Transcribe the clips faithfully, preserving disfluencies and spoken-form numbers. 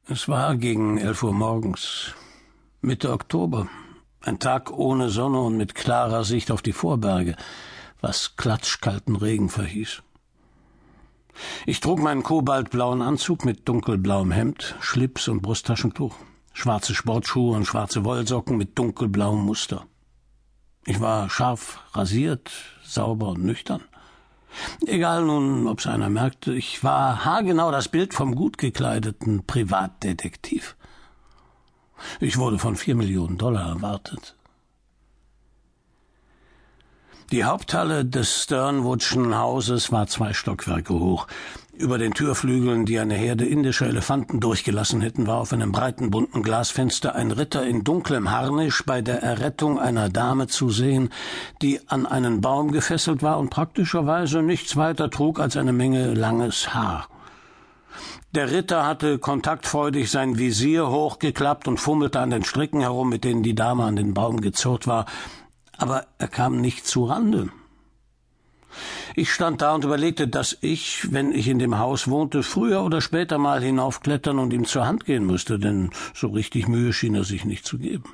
Es war gegen elf Uhr morgens, Mitte Oktober, ein Tag ohne Sonne und mit klarer Sicht auf die Vorberge, was klatschkalten Regen verhieß. Ich trug meinen kobaltblauen Anzug mit dunkelblauem Hemd, Schlips und Brusttaschentuch, schwarze Sportschuhe und schwarze Wollsocken mit dunkelblauem Muster. Ich war scharf rasiert, sauber und nüchtern. Egal nun, ob's einer merkte, ich war haargenau das Bild vom gut gekleideten Privatdetektiv. Ich wurde von vier Millionen Dollar erwartet. Die Haupthalle des Sternwoodschen Hauses war zwei Stockwerke hoch. Über den Türflügeln, die eine Herde indischer Elefanten durchgelassen hätten, war auf einem breiten, bunten Glasfenster ein Ritter in dunklem Harnisch bei der Errettung einer Dame zu sehen, die an einen Baum gefesselt war und praktischerweise nichts weiter trug als eine Menge langes Haar. Der Ritter hatte kontaktfreudig sein Visier hochgeklappt und fummelte an den Stricken herum, mit denen die Dame an den Baum gezurrt war, aber er kam nicht zu Rande. Ich stand da und überlegte, dass ich, wenn ich in dem Haus wohnte, früher oder später mal hinaufklettern und ihm zur Hand gehen müsste, denn so richtig Mühe schien er sich nicht zu geben.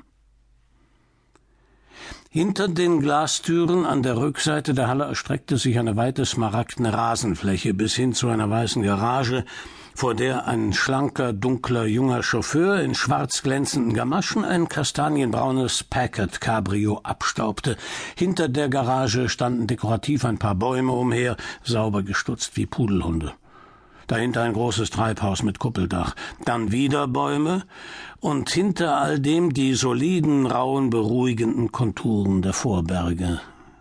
Hinter den Glastüren an der Rückseite der Halle erstreckte sich eine weite smaragdene Rasenfläche bis hin zu einer weißen Garage, vor der ein schlanker, dunkler, junger Chauffeur in schwarz glänzenden Gamaschen ein kastanienbraunes Packard-Cabrio abstaubte. Hinter der Garage standen dekorativ ein paar Bäume umher, sauber gestutzt wie Pudelhunde. Dahinter ein großes Treibhaus mit Kuppeldach, dann wieder Bäume und hinter all dem die soliden, rauen, beruhigenden Konturen der Vorberge.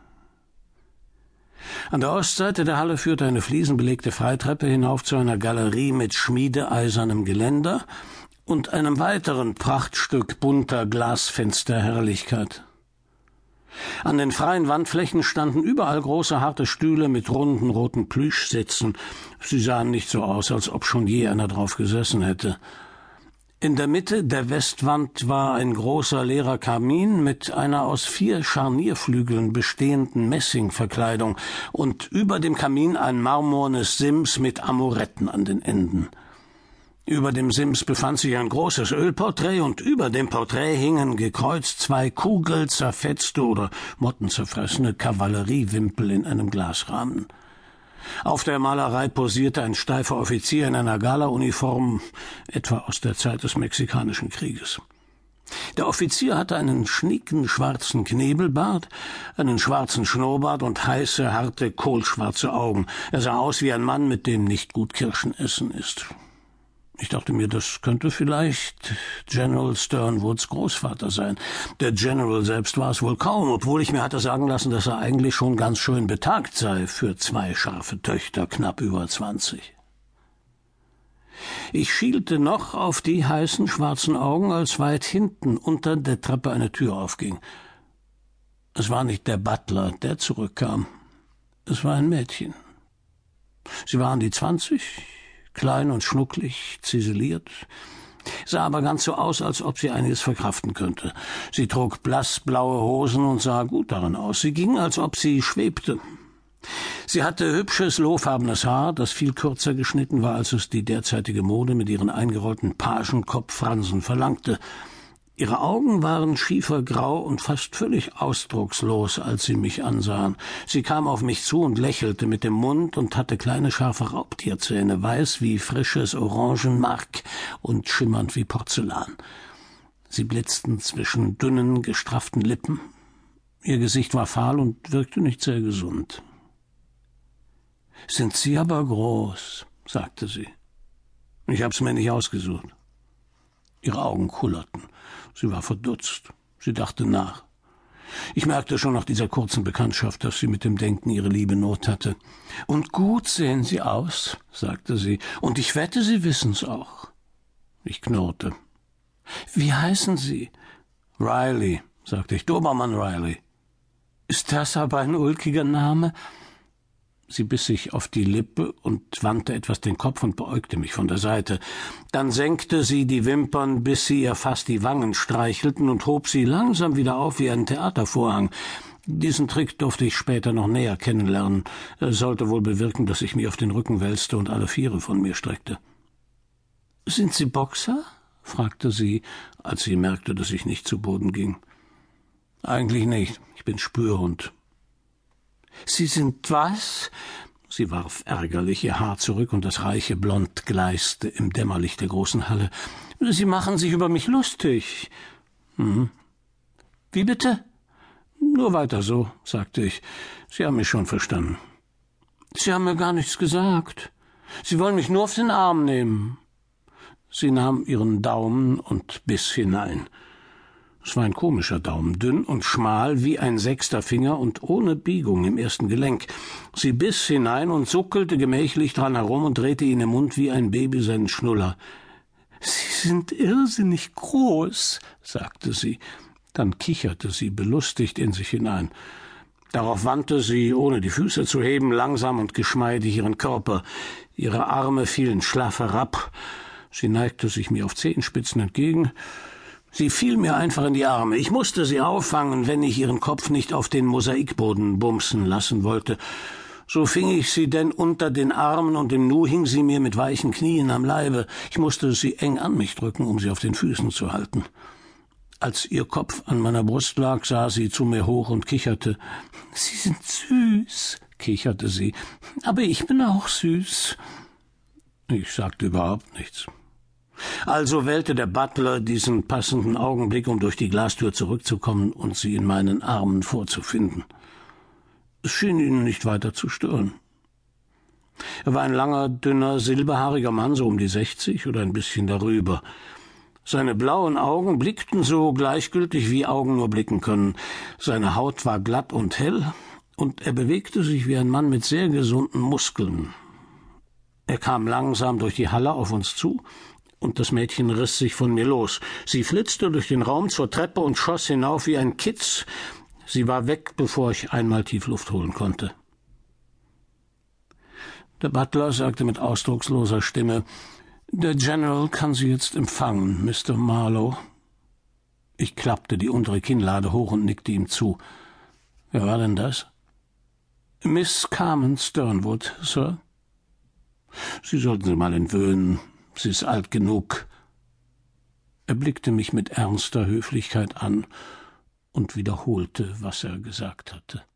An der Ostseite der Halle führte eine fliesenbelegte Freitreppe hinauf zu einer Galerie mit schmiedeeisernem Geländer und einem weiteren Prachtstück bunter Glasfensterherrlichkeit. An den freien Wandflächen standen überall große, harte Stühle mit runden, roten Plüschsitzen. Sie sahen nicht so aus, als ob schon je einer drauf gesessen hätte. In der Mitte der Westwand war ein großer, leerer Kamin mit einer aus vier Scharnierflügeln bestehenden Messingverkleidung und über dem Kamin ein marmornes Sims mit Amoretten an den Enden. Über dem Sims befand sich ein großes Ölporträt und über dem Porträt hingen gekreuzt zwei kugelzerfetzte oder mottenzerfressene Kavalleriewimpel in einem Glasrahmen. Auf der Malerei posierte ein steifer Offizier in einer Galauniform, etwa aus der Zeit des Mexikanischen Krieges. Der Offizier hatte einen schnieken schwarzen Knebelbart, einen schwarzen Schnurrbart und heiße, harte, kohlschwarze Augen. Er sah aus wie ein Mann, mit dem nicht gut Kirschen essen ist. Ich dachte mir, das könnte vielleicht General Sternwoods Großvater sein. Der General selbst war es wohl kaum, obwohl ich mir hatte sagen lassen, dass er eigentlich schon ganz schön betagt sei für zwei scharfe Töchter, knapp über zwanzig. Ich schielte noch auf die heißen, schwarzen Augen, als weit hinten unter der Treppe eine Tür aufging. Es war nicht der Butler, der zurückkam. Es war ein Mädchen. Sie war an die zwanzig, klein und schnucklig, ziseliert, sah aber ganz so aus, als ob sie einiges verkraften könnte. Sie trug blassblaue Hosen und sah gut darin aus. Sie ging, als ob sie schwebte. Sie hatte hübsches, lohfarbenes Haar, das viel kürzer geschnitten war, als es die derzeitige Mode mit ihren eingerollten Pagenkopffransen verlangte. Ihre Augen waren schiefergrau und fast völlig ausdruckslos, als sie mich ansahen. Sie kam auf mich zu und lächelte mit dem Mund und hatte kleine, scharfe Raubtierzähne, weiß wie frisches Orangenmark und schimmernd wie Porzellan. Sie blitzten zwischen dünnen, gestrafften Lippen. Ihr Gesicht war fahl und wirkte nicht sehr gesund. »Sind Sie aber groß«, sagte sie. Ich hab's mir nicht ausgesucht. Ihre Augen kullerten. Sie war verdutzt. Sie dachte nach. Ich merkte schon nach dieser kurzen Bekanntschaft, dass sie mit dem Denken ihre Liebe Not hatte. »Und gut sehen Sie aus«, sagte sie, »und ich wette, Sie wissen's auch.« Ich knurrte. »Wie heißen Sie?« »Riley«, sagte ich, »Dobermann Riley.« »Ist das aber ein ulkiger Name?« Sie biss sich auf die Lippe und wandte etwas den Kopf und beäugte mich von der Seite. Dann senkte sie die Wimpern, bis sie ihr fast die Wangen streichelten, und hob sie langsam wieder auf wie einen Theatervorhang. Diesen Trick durfte ich später noch näher kennenlernen. Er sollte wohl bewirken, dass ich mich auf den Rücken wälzte und alle Viere von mir streckte. »Sind Sie Boxer?« fragte sie, als sie merkte, dass ich nicht zu Boden ging. »Eigentlich nicht. Ich bin Spürhund.« »Sie sind was?« Sie warf ärgerlich ihr Haar zurück, und das reiche Blond gleiste im Dämmerlicht der großen Halle. »Sie machen sich über mich lustig.« »Mhm.« »Wie bitte?« »Nur weiter so«, sagte ich. »Sie haben mich schon verstanden.« »Sie haben mir gar nichts gesagt. Sie wollen mich nur auf den Arm nehmen.« Sie nahm ihren Daumen und biss hinein. Es war ein komischer Daumen, dünn und schmal wie ein sechster Finger und ohne Biegung im ersten Gelenk. Sie biss hinein und suckelte gemächlich dran herum und drehte ihn im Mund wie ein Baby seinen Schnuller. »Sie sind irrsinnig groß«, sagte sie. Dann kicherte sie belustigt in sich hinein. Darauf wandte sie, ohne die Füße zu heben, langsam und geschmeidig ihren Körper. Ihre Arme fielen schlaff herab. Sie neigte sich mir auf Zehenspitzen entgegen. Sie fiel mir einfach in die Arme. Ich musste sie auffangen, wenn ich ihren Kopf nicht auf den Mosaikboden bumsen lassen wollte. So fing ich sie denn unter den Armen, und im Nu hing sie mir mit weichen Knien am Leibe. Ich musste sie eng an mich drücken, um sie auf den Füßen zu halten. Als ihr Kopf an meiner Brust lag, sah sie zu mir hoch und kicherte. »Sie sind süß«, kicherte sie, »aber ich bin auch süß.« Ich sagte überhaupt nichts. Also wählte der Butler diesen passenden Augenblick, um durch die Glastür zurückzukommen und sie in meinen Armen vorzufinden. Es schien ihn nicht weiter zu stören. Er war ein langer, dünner, silberhaariger Mann, so um die sechzig oder ein bisschen darüber. Seine blauen Augen blickten so gleichgültig, wie Augen nur blicken können. Seine Haut war glatt und hell, und er bewegte sich wie ein Mann mit sehr gesunden Muskeln. Er kam langsam durch die Halle auf uns zu, und das Mädchen riss sich von mir los. Sie flitzte durch den Raum zur Treppe und schoss hinauf wie ein Kitz. Sie war weg, bevor ich einmal tief Luft holen konnte. Der Butler sagte mit ausdrucksloser Stimme, »Der General kann Sie jetzt empfangen, Mister Marlowe.« Ich klappte die untere Kinnlade hoch und nickte ihm zu. »Wer war denn das?« »Miss Carmen Sternwood, Sir.« »Sie sollten sie mal entwöhnen. Sie ist alt genug.« Er blickte mich mit ernster Höflichkeit an und wiederholte, was er gesagt hatte.